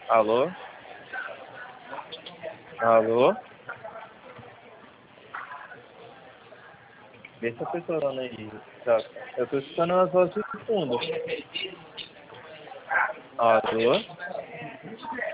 Alô? Alô? Deixa a pessoa falando aí. Tá. Eu tô escutando umas vozes de fundo. Alô?